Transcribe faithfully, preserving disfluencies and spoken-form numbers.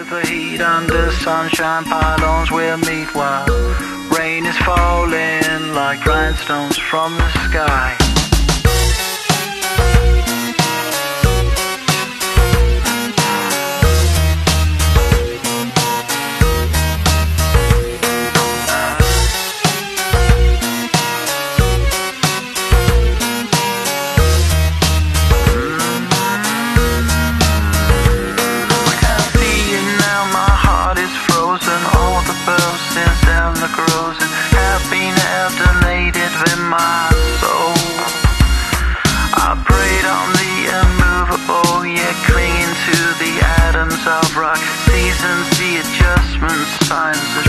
the heat under sunshine pylons we'll meet while rain is falling like grindstones from the sky. Clinging to the atoms of rock, seasons, the adjustment signs.